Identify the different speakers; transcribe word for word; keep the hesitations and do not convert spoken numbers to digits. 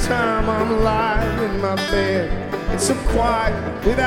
Speaker 1: time I'm lying in my bed. It's so quiet without